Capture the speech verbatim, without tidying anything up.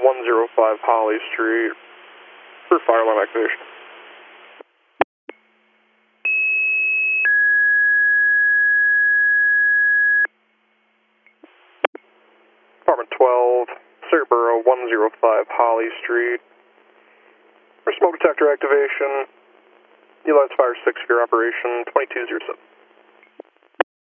one oh five Holly Street for fire alarm activation. Department twelve, Cerebro one oh five Holly Street for smoke detector activation. Eli's Fire six for your operation twenty-two oh seven.